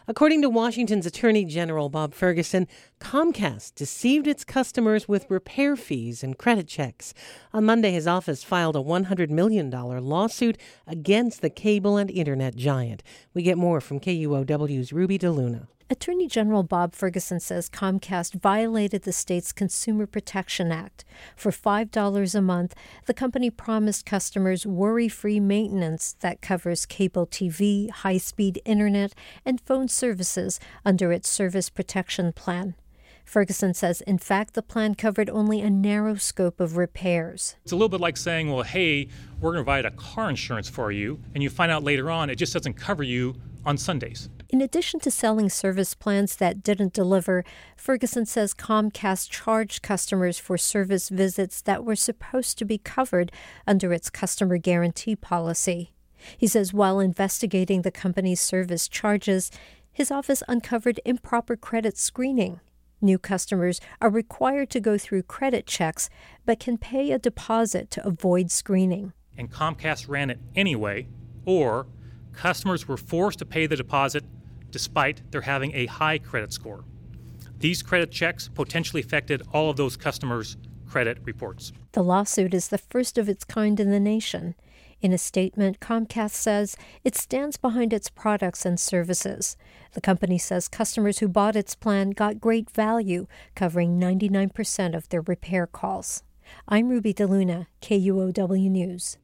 According to Washington's Attorney General Bob Ferguson, Comcast deceived its customers with repair fees and credit checks. On Monday, his office filed a $100 million lawsuit against the cable and internet giant. We get more from KUOW's Ruby DeLuna. Attorney General Bob Ferguson says Comcast violated the state's Consumer Protection Act. For $5 a month, the company promised customers worry-free maintenance that covers cable TV, high-speed internet, and phone services under its service protection plan. Ferguson says, in fact, the plan covered only a narrow scope of repairs. It's a little bit like saying, well, hey, we're going to provide a car insurance for you, and you find out later on it just doesn't cover you on Sundays. In addition to selling service plans that didn't deliver, Ferguson says Comcast charged customers for service visits that were supposed to be covered under its customer guarantee policy. He says while investigating the company's service charges, his office uncovered improper credit screening. New customers are required to go through credit checks, but can pay a deposit to avoid screening. And Comcast ran it anyway, or customers were forced to pay the deposit despite their having a high credit score. These credit checks potentially affected all of those customers' credit reports. The lawsuit is the first of its kind in the nation. In a statement, Comcast says it stands behind its products and services. The company says customers who bought its plan got great value, covering 99% of their repair calls. I'm Ruby DeLuna, KUOW News.